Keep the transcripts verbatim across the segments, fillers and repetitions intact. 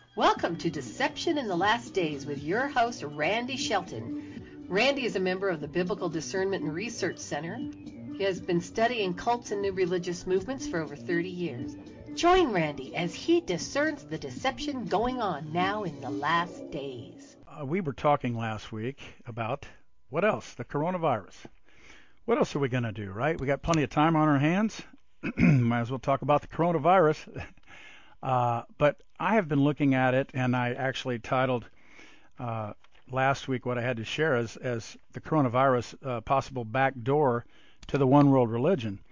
Welcome to Deception in the Last Days with your host, Randy Shelton. Randy is a member of the Biblical Discernment and Research Center. He has been studying cults and new religious movements for over thirty years. Join Randy as he discerns the deception going on now in the last days. Uh, we were talking last week about what else? The coronavirus. What else are we going to do, right? We got plenty of time on our hands. Might as well talk about the coronavirus. Uh, but I have been looking at it, and I actually titled uh, last week what I had to share as, as the coronavirus uh, possible backdoor to the one world religion.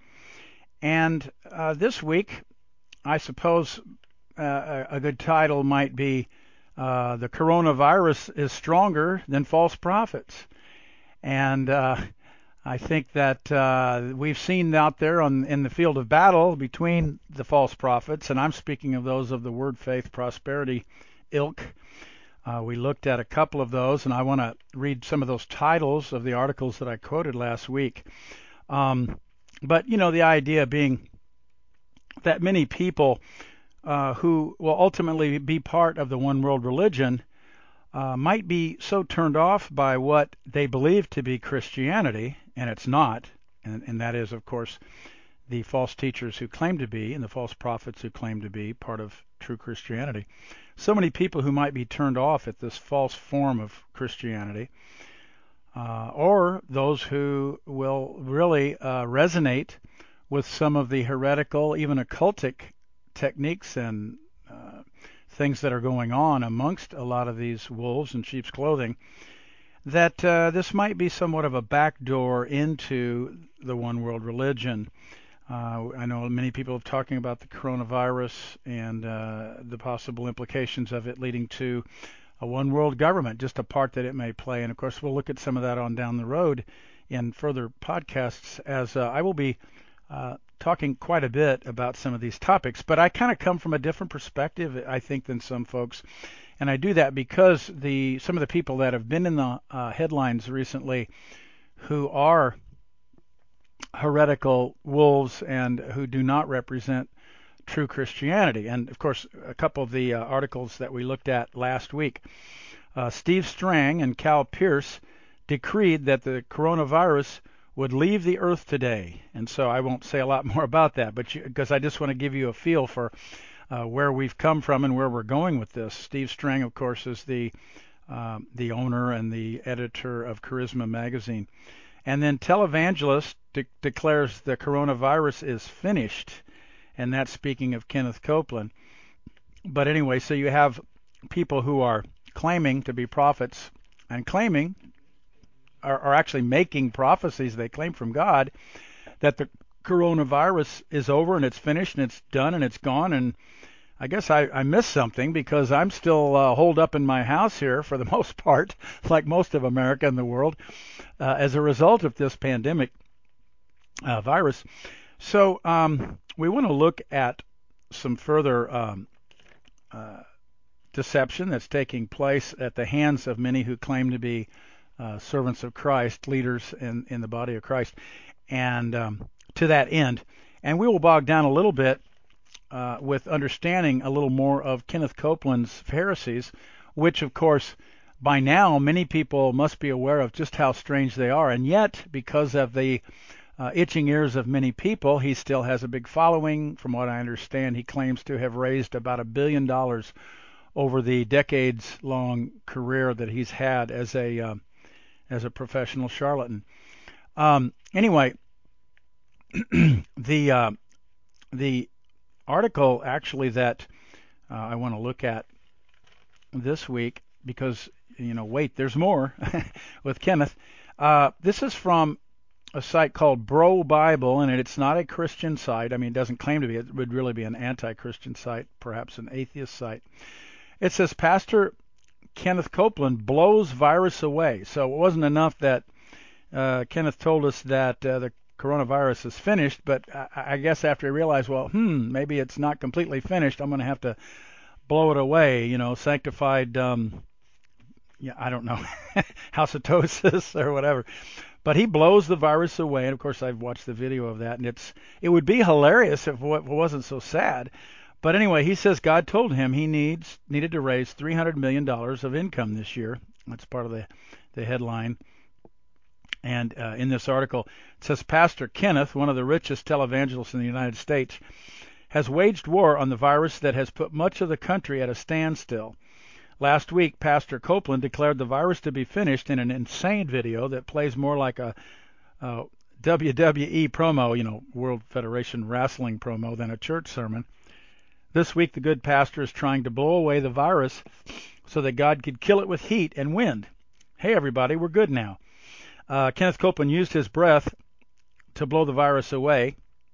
And uh, this week, I suppose uh, a good title might be uh, The Coronavirus is Stronger Than False Prophets. And uh, I think that uh, we've seen out there on, in the field of battle between the false prophets, and I'm speaking of those of the Word, Faith, Prosperity ilk. Uh, we looked at a couple of those, and I want to read some of those titles of the articles that I quoted last week. Um, but, you know, the idea being that many people uh, who will ultimately be part of the one world religion uh, might be so turned off by what they believe to be Christianity, and it's not, and, and that is, of course, the false teachers who claim to be and the false prophets who claim to be part of true Christianity. So many people who might be turned off at this false form of Christianity, uh, or those who will really uh, resonate with some of the heretical, even occultic techniques and uh, things that are going on amongst a lot of these wolves in sheep's clothing, that uh, this might be somewhat of a backdoor into the one world religion. Uh, I know many people are talking about the coronavirus and uh, the possible implications of it leading to a one world government, just a part that it may play. And of course, we'll look at some of that on down the road in further podcasts, as uh, I will be uh, talking quite a bit about some of these topics. But I kind of come from a different perspective, I think, than some folks. And I do that because the some of the people that have been in the uh, headlines recently who are heretical wolves and who do not represent true Christianity. And, of course, a couple of the uh, articles that we looked at last week, uh, Steve Strang and Cal Pierce decreed that the coronavirus would leave the earth today. And so I won't say a lot more about that, but because I just want to give you a feel for uh, where we've come from and where we're going with this. Steve Strang, of course, is the uh, the owner and the editor of Charisma magazine. And then Televangelist de- declares the coronavirus is finished, and that's speaking of Kenneth Copeland. But anyway, so you have people who are claiming to be prophets and claiming, are, are actually making prophecies they claim from God, that the coronavirus is over and it's finished and it's done and it's gone. And I guess I, I missed something because I'm still uh, holed up in my house here for the most part, like most of America and the world, uh, as a result of this pandemic uh, virus. So um, we want to look at some further um, uh, deception that's taking place at the hands of many who claim to be uh, servants of Christ, leaders in, in the body of Christ, and um, to that end. And we will bog down a little bit uh, with understanding a little more of Kenneth Copeland's heresies, which, of course, by now many people must be aware of just how strange they are. And yet, because of the Uh, itching ears of many people, he still has a big following. From what I understand, he claims to have raised about a billion dollars over the decades-long career that he's had as a uh, as a professional charlatan. Um, anyway, the uh, the article actually that uh, I want to look at this week, because you know, wait, there's more with Kenneth. Uh, this is from a site called Bro Bible, and it's not a Christian site. I mean, it doesn't claim to be. It would really be an anti-Christian site, perhaps an atheist site. It says, Pastor Kenneth Copeland blows virus away. So it wasn't enough that uh, Kenneth told us that uh, the coronavirus is finished, but I, I guess after he realized, well, hmm, maybe it's not completely finished, I'm going to have to blow it away, you know, sanctified, um, yeah, I don't know, halitosis or whatever. But he blows the virus away, and of course I've watched the video of that, and it's it would be hilarious if it wasn't so sad. But anyway, he says God told him he needs needed to raise three hundred million dollars of income this year. That's part of the, the headline. And uh, in this article, it says Pastor Kenneth, one of the richest televangelists in the United States, has waged war on the virus that has put much of the country at a standstill. Last week, Pastor Copeland declared the virus to be finished in an insane video that plays more like a uh, W W E promo, you know, World Federation Wrestling promo, than a church sermon. This week, the good pastor is trying to blow away the virus so that God could kill it with heat and wind. Hey, everybody, we're good now. Uh, Kenneth Copeland used his breath to blow the virus away.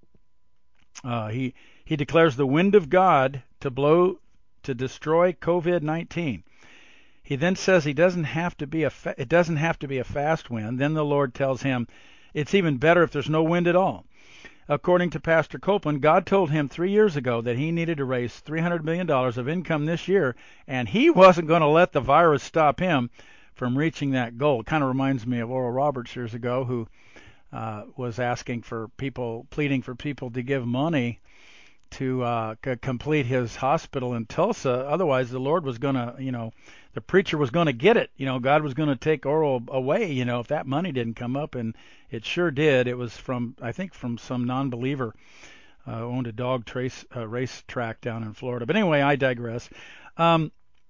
Uh, he he declares the wind of God to blow to destroy COVID nineteen. He then says he doesn't have to be a fa- it doesn't have to be a fast wind. Then the Lord tells him it's even better if there's no wind at all. According to Pastor Copeland, God told him three years ago that he needed to raise three hundred million dollars of income this year, and he wasn't going to let the virus stop him from reaching that goal. It kind of reminds me of Oral Roberts years ago, who uh, was asking for people, pleading for people to give money to uh, c- complete his hospital in Tulsa. Otherwise, the Lord was going to, you know, the preacher was going to get it. You know, God was going to take Oral away, you know, if that money didn't come up. And it sure did. It was from, I think, from some non-believer uh, who owned a dog trace, uh, race track down in Florida. But anyway, I digress. Um,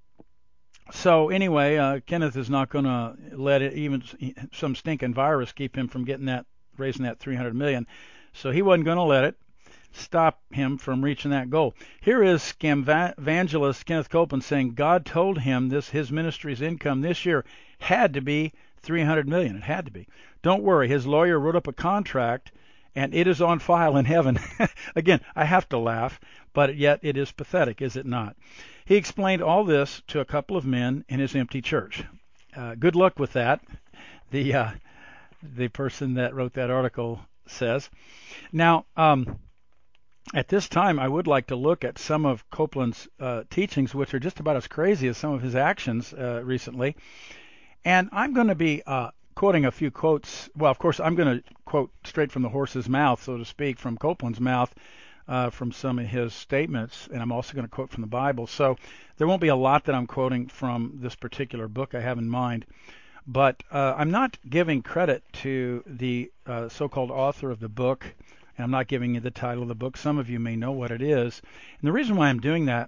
so anyway, uh, Kenneth is not going to let it, even some stinking virus, keep him from getting that, raising that three hundred million dollars. So he wasn't going to let it stop him from reaching that goal. Here is scam evangelist Kenneth Copeland saying God told him this his ministry's income this year had to be three hundred million dollars. It had to be. Don't worry, his lawyer wrote up a contract and it is on file in heaven. Again, I have to laugh, but yet it is pathetic, is it not? He explained all this to a couple of men in his empty church. Uh, good luck with that, the uh, the person that wrote that article says. Now, um, at this time, I would like to look at some of Copeland's uh, teachings, which are just about as crazy as some of his actions uh, recently. And I'm going to be uh, quoting a few quotes. Well, of course, I'm going to quote straight from the horse's mouth, so to speak, from Copeland's mouth, uh, from some of his statements. And I'm also going to quote from the Bible. So there won't be a lot that I'm quoting from this particular book I have in mind. But uh, I'm not giving credit to the uh, so-called author of the book. And I'm not giving you the title of the book. Some of you may know what it is. And the reason why I'm doing that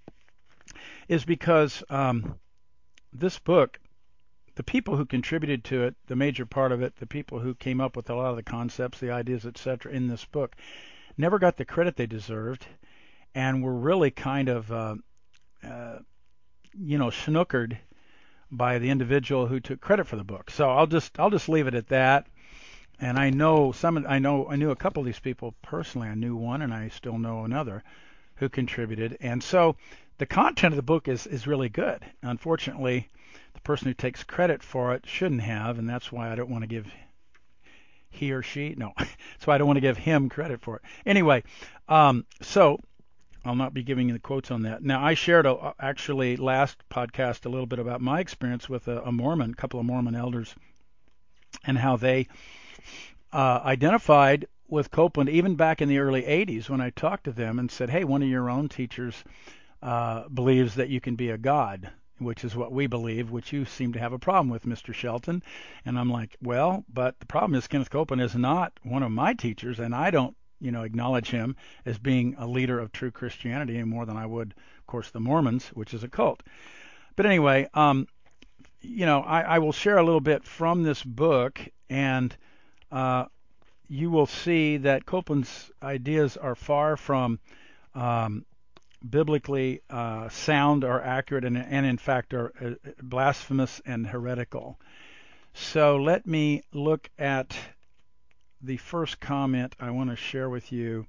is because um, this book, the people who contributed to it, the major part of it, the people who came up with a lot of the concepts, the ideas, et cetera, in this book, never got the credit they deserved and were really kind of, uh, uh, you know, snookered by the individual who took credit for the book. So I'll just I'll just leave it at that. And I know some. I know I knew a couple of these people personally. I knew one, and I still know another who contributed. And so the content of the book is is really good. Unfortunately, the person who takes credit for it shouldn't have, and that's why I don't want to give he or she. No, that's why I don't want to give him credit for it. Anyway, um, so I'll not be giving you the quotes on that. Now, I shared a, actually last podcast a little bit about my experience with a, a Mormon, a couple of Mormon elders, and how they Uh, identified with Copeland even back in the early eighties when I talked to them and said, hey, one of your own teachers uh, believes that you can be a god, which is what we believe, which you seem to have a problem with, Mister Shelton. And I'm like, well, but the problem is Kenneth Copeland is not one of my teachers, and I don't, you know, acknowledge him as being a leader of true Christianity any more than I would, of course, the Mormons, which is a cult. But anyway, um, you know, I, I will share a little bit from this book, and Uh, you will see that Copeland's ideas are far from um, biblically uh, sound or accurate, and, and in fact are uh, blasphemous and heretical. So let me look at the first comment I want to share with you,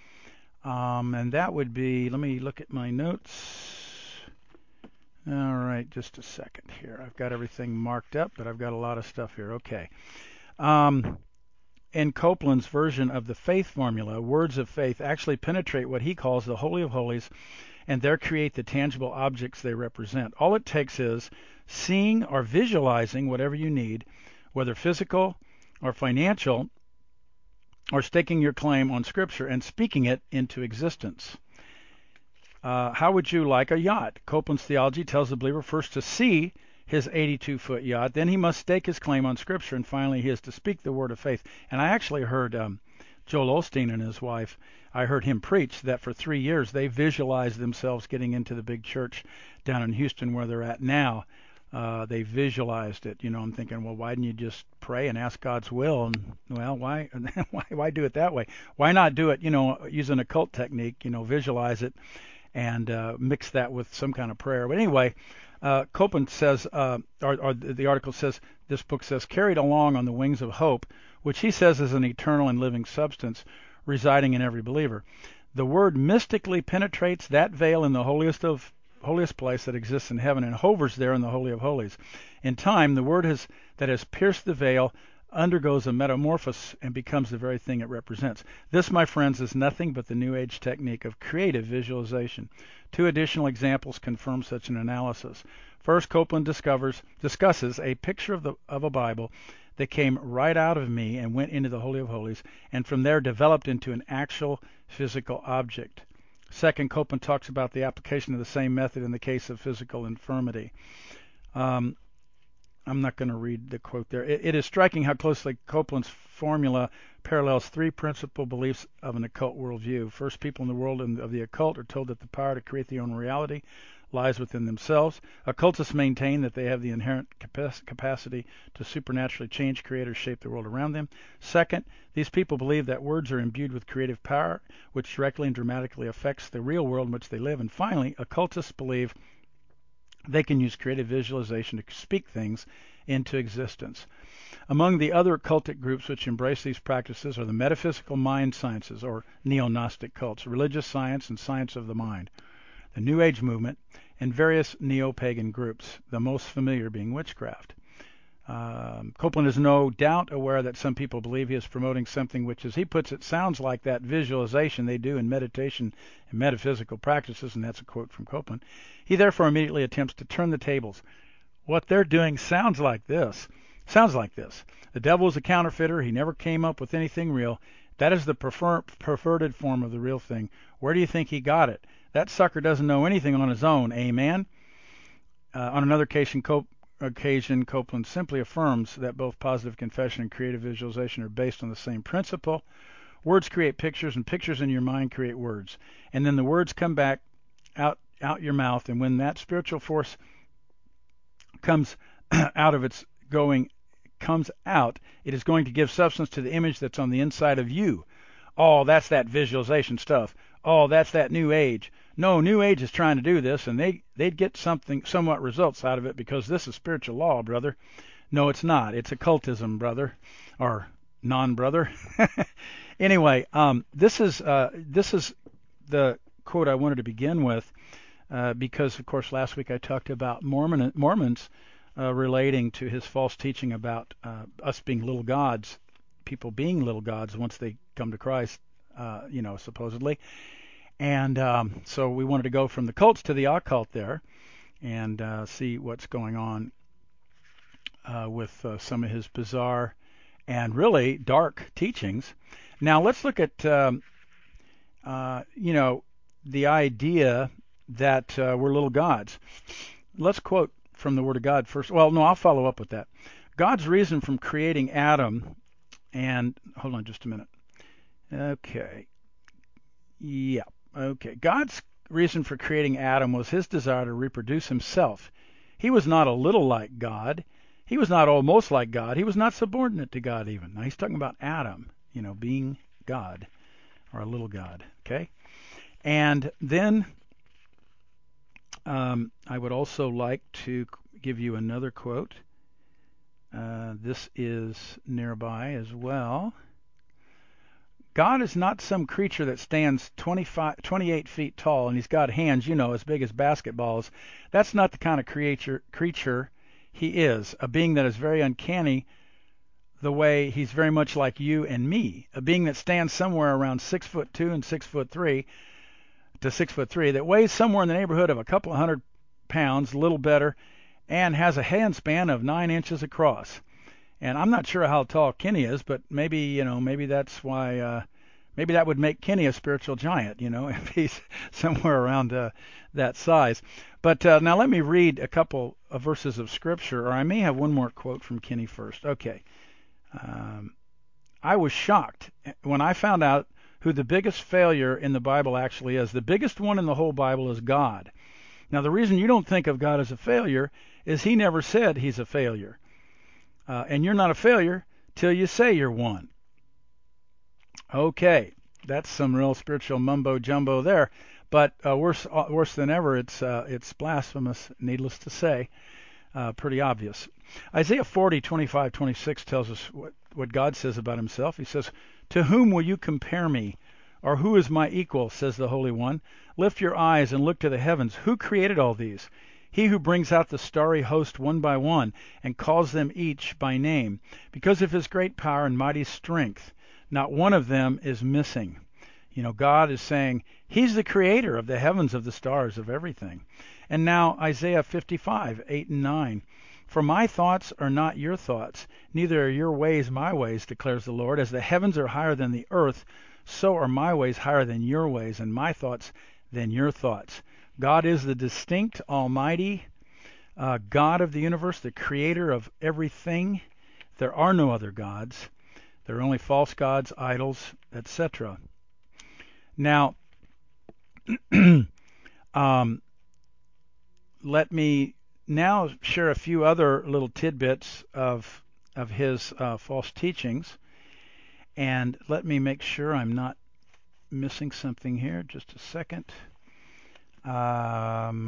um, and that would be, let me look at my notes. All right, just a second here. I've got everything marked up, but I've got a lot of stuff here. Okay. Um, In Copeland's version of the faith formula, words of faith actually penetrate what he calls the Holy of Holies and there create the tangible objects they represent. All it takes is seeing or visualizing whatever you need, whether physical or financial, or staking your claim on Scripture and speaking it into existence. Uh, how would you like a yacht? Copeland's theology tells the believer first to see his eighty-two foot yacht, then he must stake his claim on Scripture, and finally he is to speak the word of faith. And I actually heard um, Joel Osteen and his wife, I heard him preach that for three years they visualized themselves getting into the big church down in Houston where they're at now. Uh, they visualized it. You know, I'm thinking, well, why didn't you just pray and ask God's will? And well, why, why, why do it that way? Why not do it, you know, using a cult technique? You know, visualize it and uh, mix that with some kind of prayer. But anyway, uh, Copeland says, uh, or, or the article says, this book says, carried along on the wings of hope, which he says is an eternal and living substance residing in every believer. The word mystically penetrates that veil in the holiest of holiest place that exists in heaven and hovers there in the Holy of Holies. In time, the word has, that has pierced the veil undergoes a metamorphosis and becomes the very thing it represents. This, my friends, is nothing but the New Age technique of creative visualization. Two additional examples confirm such an analysis. First, Copeland discovers discusses a picture of the of a Bible that came right out of me and went into the Holy of Holies, and from there developed into an actual physical object. Second, Copeland talks about the application of the same method in the case of physical infirmity. Um, I'm not going to read the quote there. It, it is striking how closely Copeland's formula parallels three principal beliefs of an occult worldview. First, people in the world of the occult are told that the power to create their own reality lies within themselves. Occultists maintain that they have the inherent capac- capacity to supernaturally change, create, or shape the world around them. Second, these people believe that words are imbued with creative power, which directly and dramatically affects the real world in which they live. And finally, occultists believe they can use creative visualization to speak things into existence. Among the other occultic groups which embrace these practices are the metaphysical mind sciences, or neo-Gnostic cults, religious science and science of the mind, the New Age movement, and various neo-pagan groups, the most familiar being witchcraft. Um, Copeland is no doubt aware that some people believe he is promoting something which, as he puts it, sounds like that visualization they do in meditation and metaphysical practices, and that's a quote from Copeland. He therefore immediately attempts to turn the tables. What they're doing sounds like this. Sounds like this. The devil is a counterfeiter. He never came up with anything real. That is the prefer- perverted form of the real thing. Where do you think he got it? That sucker doesn't know anything on his own. Amen? Uh, on another occasion, Cop- occasion, Copeland simply affirms that both positive confession and creative visualization are based on the same principle. Words create pictures, and pictures in your mind create words. And then the words come back out, out your mouth, and when that spiritual force comes out of its going, comes out, it is going to give substance to the image that's on the inside of you. Oh, that's that visualization stuff. Oh, that's that New Age. No, New Age is trying to do this, and they, they'd get something, somewhat results out of it because this is spiritual law, brother. No, it's not. It's occultism, brother, or non-brother. Anyway, um, this is uh, this is the quote I wanted to begin with uh, because, of course, last week I talked about Mormon Mormons uh, relating to his false teaching about uh, us being little gods, people being little gods once they come to Christ, uh, you know, supposedly. And um, so we wanted to go from the cults to the occult there and uh, see what's going on uh, with uh, some of his bizarre and really dark teachings. Now let's look at, um, uh, you know, the idea that uh, we're little gods. Let's quote from the Word of God first. Well, no, I'll follow up with that. God's reason from creating Adam, and hold on just a minute. Okay. Yeah. Okay. God's reason for creating Adam was his desire to reproduce himself. He was not a little like God. He was not almost like God. He was not subordinate to God even. Now he's talking about Adam, you know, being God or a little God. Okay. And then um, I would also like to give you another quote. Uh, this is nearby as well. God is not some creature that stands twenty-five, twenty-eight feet tall and he's got hands, you know, as big as basketballs. That's not the kind of creature creature he is, a being that is very uncanny the way he's very much like you and me, a being that stands somewhere around six foot two and six foot three to six foot three, that weighs somewhere in the neighborhood of a couple of hundred pounds, a little better, and has a hand span of nine inches across. And I'm not sure how tall Kenny is, but maybe, you know, maybe that's why, uh, Maybe that would make Kenny a spiritual giant, you know, if he's somewhere around uh, that size. But uh, now let me read a couple of verses of Scripture, or I may have one more quote from Kenny first. Okay. Um, I was shocked when I found out who the biggest failure in the Bible actually is. The biggest one in the whole Bible is God. Now, the reason you don't think of God as a failure is he never said he's a failure. Uh, and you're not a failure till you say you're one. Okay, that's some real spiritual mumbo jumbo there. But uh, worse, uh, worse than ever, it's uh, it's blasphemous, needless to say. Uh, pretty obvious. Isaiah forty, twenty-five, twenty-six tells us what, what God says about himself. He says, "To whom will you compare me? Or who is my equal, says the Holy One? Lift your eyes and look to the heavens. Who created all these? He who brings out the starry host one by one and calls them each by name. Because of his great power and mighty strength, not one of them is missing." You know, God is saying he's the creator of the heavens, of the stars, of everything. And now Isaiah fifty-five, eight and nine. "For my thoughts are not your thoughts, neither are your ways my ways, declares the Lord. As the heavens are higher than the earth, so are my ways higher than your ways, and my thoughts than your thoughts." God is the distinct, almighty uh, God of the universe, the creator of everything. There are no other gods. There are only false gods, idols, et cetera. Now, um, let me now share a few other little tidbits of of his uh, false teachings, and let me make sure I'm not missing something here. Just a second. Um,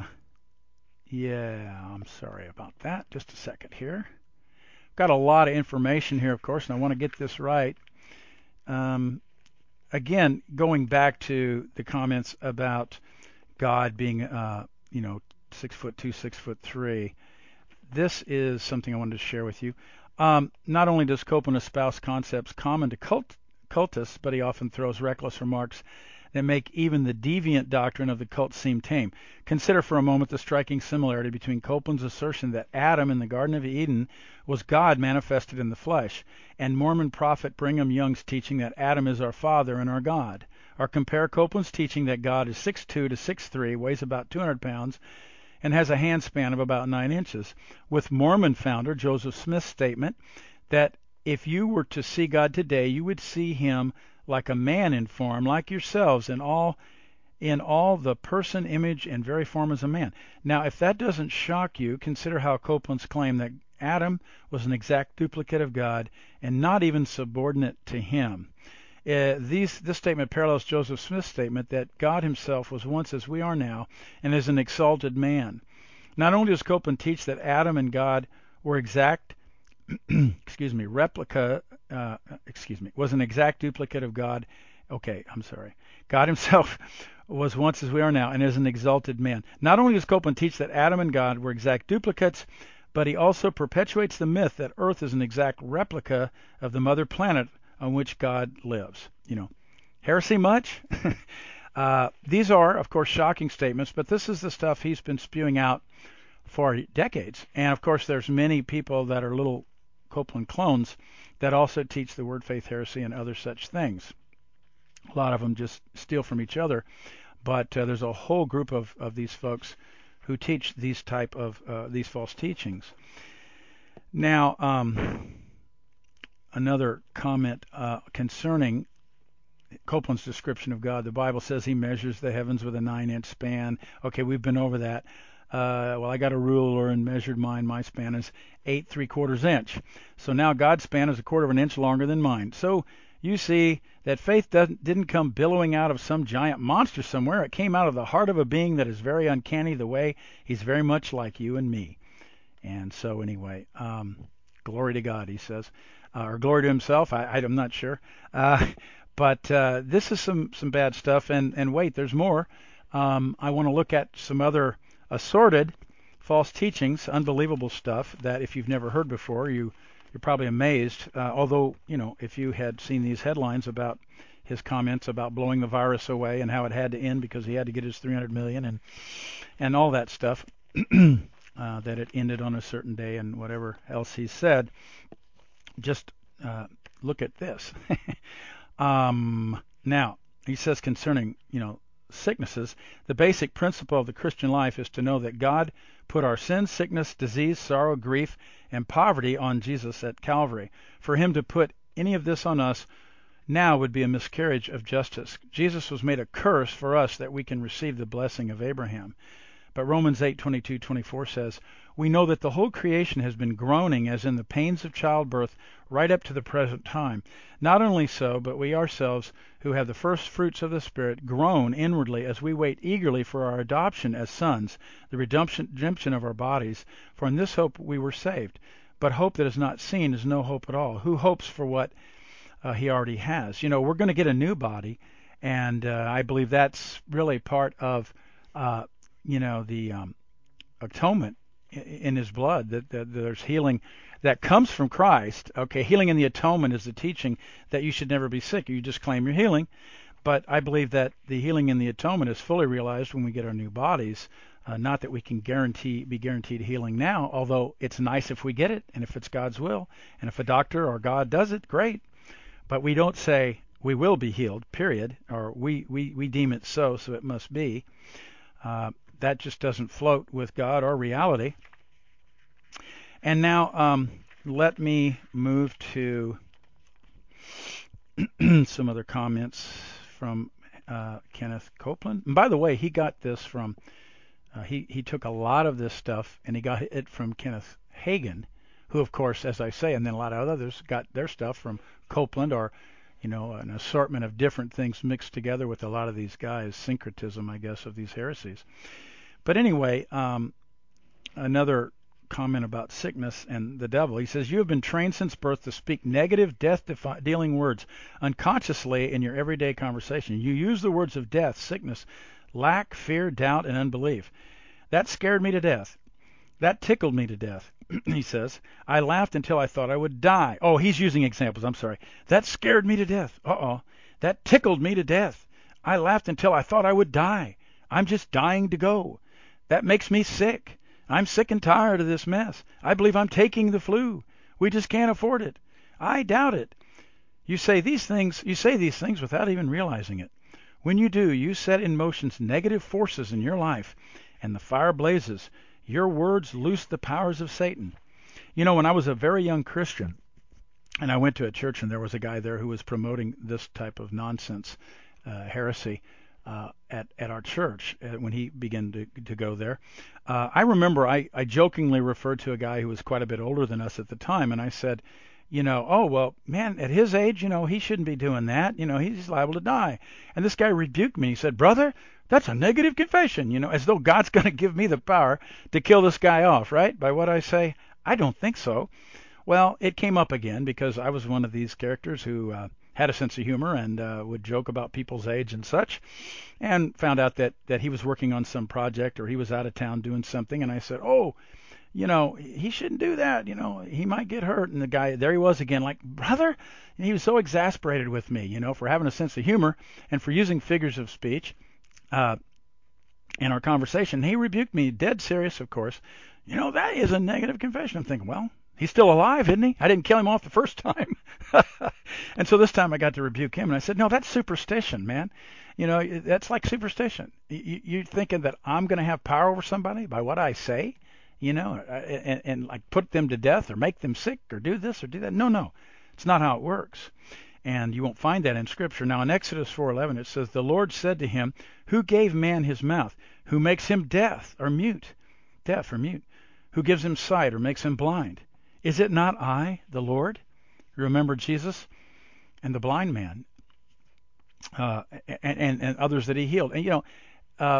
yeah, I'm sorry about that. Just a second here. Got a lot of information here, of course, and I want to get this right. Um, again, going back to the comments about God being, uh, you know, six foot two, six foot three. This is something I wanted to share with you. Um, not only does Copeland espouse concepts common to cult, cultists, but he often throws reckless remarks that make even the deviant doctrine of the cult seem tame. Consider for a moment the striking similarity between Copeland's assertion that Adam in the Garden of Eden was God manifested in the flesh, and Mormon prophet Brigham Young's teaching that Adam is our Father and our God. Or compare Copeland's teaching that God is six foot two to six foot three, weighs about two hundred pounds, and has a handspan of about nine inches, with Mormon founder Joseph Smith's statement that if you were to see God today, you would see him like a man in form, like yourselves, in all in all the person, image, and very form as a man. Now, if that doesn't shock you, consider how Copeland's claim that Adam was an exact duplicate of God and not even subordinate to him. Uh, these, this statement parallels Joseph Smith's statement that God himself was once as we are now and is an exalted man. Not only does Copeland teach that Adam and God were exact, excuse me, replica, uh, excuse me, was an exact duplicate of God. Okay, I'm sorry. God himself was once as we are now and is an exalted man. Not only does Copeland teach that Adam and God were exact duplicates, but he also perpetuates the myth that Earth is an exact replica of the mother planet on which God lives. You know, heresy much? uh, these are, of course, shocking statements, but this is the stuff he's been spewing out for decades. And, of course, there's many people that are little Copeland clones that also teach the word faith heresy and other such things. A lot of them just steal from each other, but uh, there's a whole group of, of these folks who teach these type of uh, these false teachings. Now, um, another comment uh, concerning Copeland's description of God. The Bible says he measures the heavens with a nine-inch span. Okay, we've been over that. Uh, well, I got a ruler and measured mine. My span is eight three-quarters inch. So now God's span is a quarter of an inch longer than mine. So you see that faith doesn't, didn't come billowing out of some giant monster somewhere. It came out of the heart of a being that is very uncanny the way he's very much like you and me. And so anyway, um, glory to God, he says. Uh, or glory to himself, I, I'm not sure. Uh, but uh, this is some, some bad stuff. And, and wait, there's more. Um, I want to look at some other assorted false teachings, unbelievable stuff that if you've never heard before, you, you're probably amazed. Uh, although, you know, if you had seen these headlines about his comments about blowing the virus away and how it had to end because he had to get his three hundred million and and all that stuff, uh, that it ended on a certain day and whatever else he said, just uh, look at this. um, Now, he says concerning, you know, sicknesses, the basic principle of the Christian life is to know that God put our sin, sickness, disease, sorrow, grief, and poverty on Jesus at Calvary. For him to put any of this on us now would be a miscarriage of justice. Jesus was made a curse for us that we can receive the blessing of Abraham. But Romans eight twenty-two twenty-four says, we know that the whole creation has been groaning as in the pains of childbirth right up to the present time. Not only so, but we ourselves, who have the first fruits of the Spirit, groan inwardly as we wait eagerly for our adoption as sons, the redemption, redemption of our bodies. For in this hope we were saved. But hope that is not seen is no hope at all. Who hopes for what uh, he already has? You know, we're going to get a new body, and uh, I believe that's really part of, uh, you know, the um, atonement in his blood, that, that there's healing that comes from Christ. Okay, healing in the atonement is the teaching that you should never be sick. You just claim your healing. But I believe that the healing in the atonement is fully realized when we get our new bodies. Uh, not that we can guarantee be guaranteed healing now, although it's nice if we get it and if it's God's will. And if a doctor or God does it, great. But we don't say we will be healed, period, or we, we, we deem it so, so it must be. Uh, That just doesn't float with God or reality. And now um, let me move to some other comments from uh, Kenneth Copeland. And by the way, he got this from, uh, he, he took a lot of this stuff and he got it from Kenneth Hagin, who, of course, as I say, and then a lot of others got their stuff from Copeland, or, you know, an assortment of different things mixed together with a lot of these guys, syncretism, I guess, of these heresies. But anyway, um, another comment about sickness and the devil. He says, you have been trained since birth to speak negative, death-dealing words unconsciously in your everyday conversation. You use the words of death, sickness, lack, fear, doubt, and unbelief. That scared me to death. That tickled me to death. He says, I laughed until I thought I would die. Oh, he's using examples. I'm sorry. That scared me to death. Uh-oh. That tickled me to death. I laughed until I thought I would die. I'm just dying to go. That makes me sick. I'm sick and tired of this mess. I believe I'm taking the flu. We just can't afford it. I doubt it. You say these things, you say these things without even realizing it. When you do, you set in motion negative forces in your life, and the fire blazes. Your words loose the powers of Satan. You know, when I was a very young Christian, and I went to a church, and there was a guy there who was promoting this type of nonsense, uh, heresy, Uh, at, at our church uh, when he began to, to go there. Uh, I remember I, I jokingly referred to a guy who was quite a bit older than us at the time, and I said, you know, oh, well, man, at his age, you know, he shouldn't be doing that. You know, he's liable to die. And this guy rebuked me. He said, brother, that's a negative confession, you know, as though God's going to give me the power to kill this guy off, right? By what I say? I don't think so. Well, it came up again because I was one of these characters who uh, had a sense of humor and uh, would joke about people's age and such, and found out that, that he was working on some project or he was out of town doing something. And I said, oh, you know, he shouldn't do that. You know, he might get hurt. And the guy, there he was again, like, brother. And he was so exasperated with me, you know, for having a sense of humor and for using figures of speech uh, in our conversation. He rebuked me, dead serious, of course. You know, that is a negative confession. I'm thinking, well, he's still alive, isn't he? I didn't kill him off the first time. And so this time I got to rebuke him, and I said, no, that's superstition, man. You know, that's like superstition. You, you're thinking that I'm going to have power over somebody by what I say, you know, and, and like put them to death or make them sick or do this or do that. No, no, it's not how it works. And you won't find that in Scripture. Now, in Exodus four eleven, it says, the Lord said to him, who gave man his mouth? Who makes him deaf or mute? Deaf or mute? Who gives him sight or makes him blind? Is it not I, the Lord? Remember Jesus and the blind man uh, and, and, and others that he healed. And, you know, uh,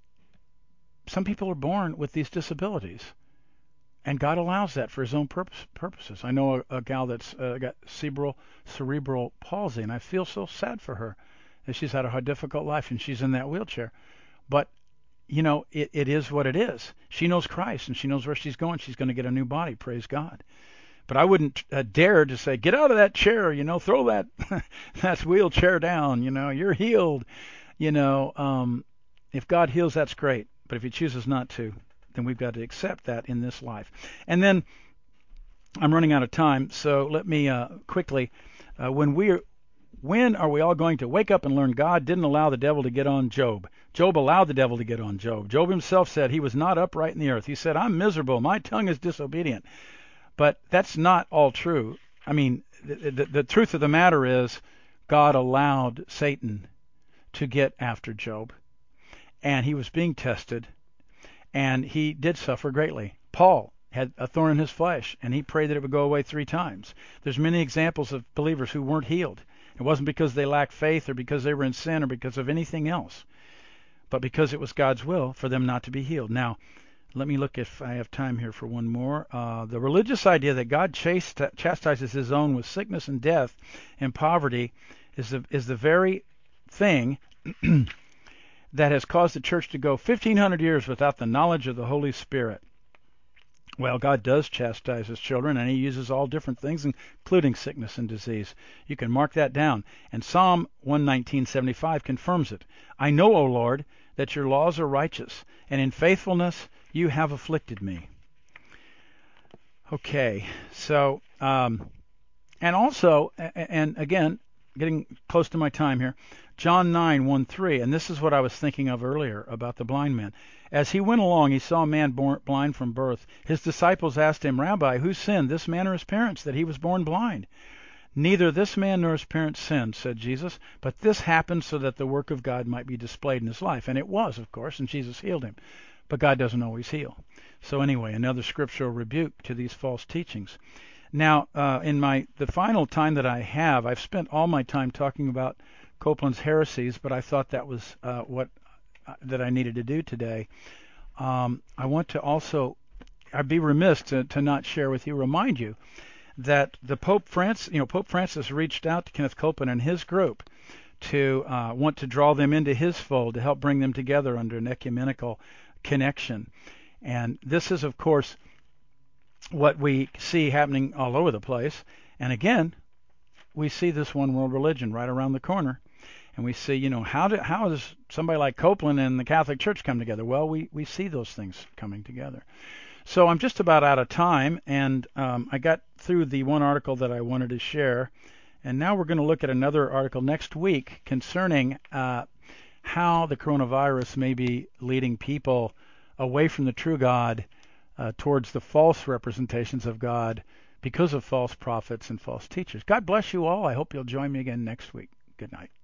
some people are born with these disabilities, and God allows that for his own purpose, purposes. I know a, a gal that's uh, got cerebral, cerebral palsy, and I feel so sad for her that she's had a difficult life, and she's in that wheelchair. But, you know, it, it is what it is. She knows Christ, and she knows where she's going. She's going to get a new body, praise God. But I wouldn't uh, dare to say, get out of that chair, you know, throw that that wheelchair down, you know, you're healed. You know, um, if God heals, that's great. But if he chooses not to, then we've got to accept that in this life. And then I'm running out of time, so let me uh, quickly, uh, when we're when are we all going to wake up and learn God didn't allow the devil to get on Job? Job allowed the devil to get on Job. Job himself said he was not upright in the earth. He said, I'm miserable. My tongue is disobedient. But that's not all true. I mean, the, the, the truth of the matter is God allowed Satan to get after Job, and he was being tested, and he did suffer greatly. Paul had a thorn in his flesh, and he prayed that it would go away three times. There's many examples of believers who weren't healed. It wasn't because they lacked faith or because they were in sin or because of anything else, but because it was God's will for them not to be healed. Now, let me look if I have time here for one more. Uh, the religious idea that God chast- chastises his own with sickness and death and poverty is the, is the very thing that has caused the church to go fifteen hundred years without the knowledge of the Holy Spirit. Well, God does chastise his children, and he uses all different things, including sickness and disease. You can mark that down. And Psalm one nineteen seventy-five confirms it. I know, O Lord, that your laws are righteous, and in faithfulness you have afflicted me. Okay, so, um, and also, and again, getting close to my time here, John nine, one, three, and this is what I was thinking of earlier about the blind man. As he went along, he saw a man born blind from birth. His disciples asked him, Rabbi, who sinned, this man or his parents, that he was born blind? Neither this man nor his parents sinned, said Jesus, but this happened so that the work of God might be displayed in his life. And it was, of course, and Jesus healed him. But God doesn't always heal. So anyway, another scriptural rebuke to these false teachings. Now, uh, in my the final time that I have, I've spent all my time talking about Copeland's heresies, but I thought that was uh, what uh, that I needed to do today. Um, I want to also, I'd be remiss to, to not share with you, remind you that the Pope Francis, you know, Pope Francis reached out to Kenneth Copeland and his group to uh, want to draw them into his fold to help bring them together under an ecumenical connection. And this is, of course, what we see happening all over the place. And again, we see this one world religion right around the corner. And we see, you know, how do, how does somebody like Copeland and the Catholic Church come together? Well, we, we see those things coming together. So I'm just about out of time, and um, I got through the one article that I wanted to share. And now we're going to look at another article next week concerning uh, how the coronavirus may be leading people away from the true God uh, towards the false representations of God because of false prophets and false teachers. God bless you all. I hope you'll join me again next week. Good night.